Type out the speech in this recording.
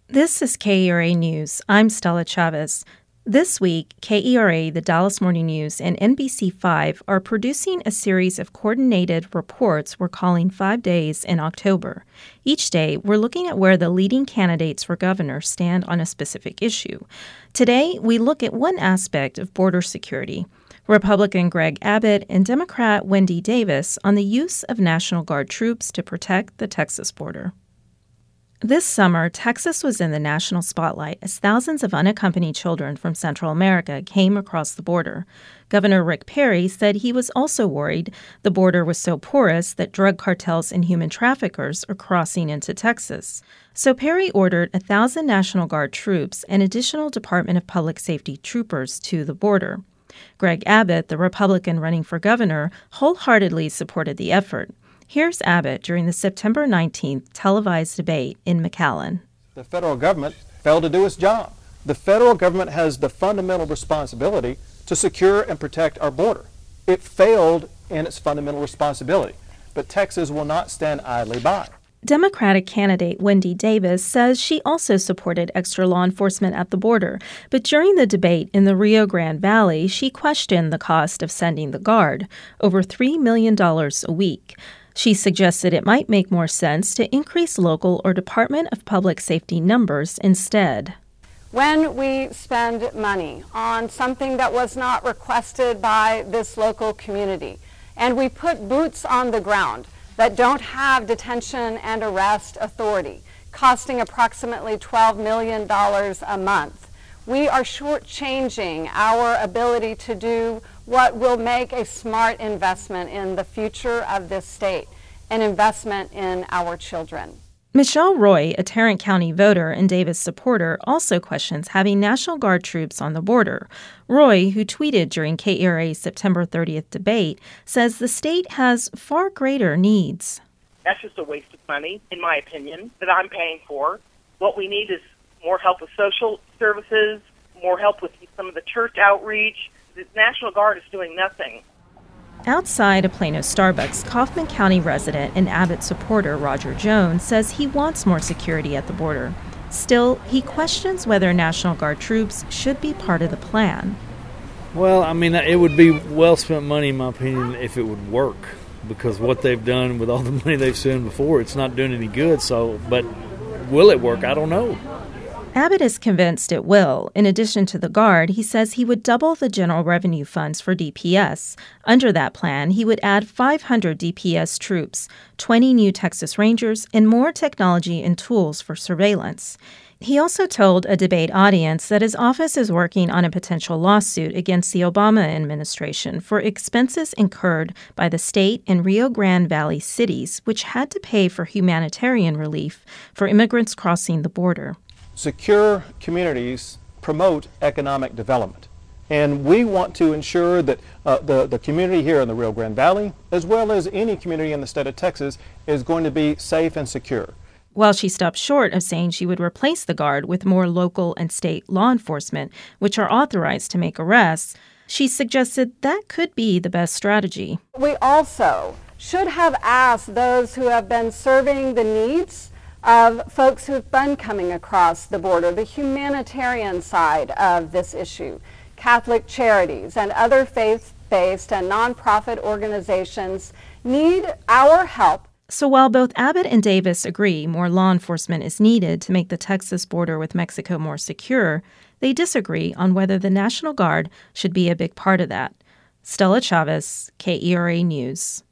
This is KERA News. I'm Stella Chavez. This week, KERA, the Dallas Morning News, and NBC5 are producing a series of coordinated reports we're calling 5 Days in October. Each day, we're looking at where the leading candidates for governor stand on a specific issue. Today, we look at one aspect of border security. Republican Greg Abbott and Democrat Wendy Davis on the use of National Guard troops to protect the Texas border. This summer, Texas was in the national spotlight as thousands of unaccompanied children from Central America came across the border. Governor Rick Perry said he was also worried the border was so porous that drug cartels and human traffickers are crossing into Texas. So Perry ordered 1,000 National Guard troops and additional Department of Public Safety troopers to the border. Greg Abbott, the Republican running for governor, wholeheartedly supported the effort. Here's Abbott during the September 19th televised debate in McAllen. The federal government failed to do its job. The federal government has the fundamental responsibility to secure and protect our border. It failed in its fundamental responsibility, but Texas will not stand idly by. Democratic candidate Wendy Davis says she also supported extra law enforcement at the border, but during the debate in the Rio Grande Valley, she questioned the cost of sending the Guard, over $3 million a week. She suggested it might make more sense to increase local or Department of Public Safety numbers instead. When we spend money on something that was not requested by this local community, and we put boots on the ground that don't have detention and arrest authority, costing approximately $12 million a month, we are shortchanging our ability to do what will make a smart investment in the future of this state, an investment in our children. Michelle Roy, a Tarrant County voter and Davis supporter, also questions having National Guard troops on the border. Roy, who tweeted during KERA's September 30th debate, says the state has far greater needs. That's just a waste of money, in my opinion, that I'm paying for. What we need is more help with social services, more help with some of the church outreach. The National Guard is doing nothing. Outside a Plano Starbucks, Kaufman County resident and Abbott supporter Roger Jones says he wants more security at the border. Still, he questions whether National Guard troops should be part of the plan. Well, I mean, it would be well-spent money, in my opinion, if it would work. Because what they've done with all the money they've spent before, it's not doing any good. But will it work? I don't know. Abbott is convinced it will. In addition to the Guard, he says he would double the general revenue funds for DPS. Under that plan, he would add 500 DPS troops, 20 new Texas Rangers, and more technology and tools for surveillance. He also told a debate audience that his office is working on a potential lawsuit against the Obama administration for expenses incurred by the state and Rio Grande Valley cities, which had to pay for humanitarian relief for immigrants crossing the border. Secure communities promote economic development. And we want to ensure that the community here in the Rio Grande Valley, as well as any community in the state of Texas, is going to be safe and secure. While she stopped short of saying she would replace the Guard with more local and state law enforcement, which are authorized to make arrests, she suggested that could be the best strategy. We also should have asked those who have been serving the needs of folks who've been coming across the border, the humanitarian side of this issue. Catholic charities and other faith-based and nonprofit organizations need our help. So while both Abbott and Davis agree more law enforcement is needed to make the Texas border with Mexico more secure, they disagree on whether the National Guard should be a big part of that. Stella Chavez, KERA News.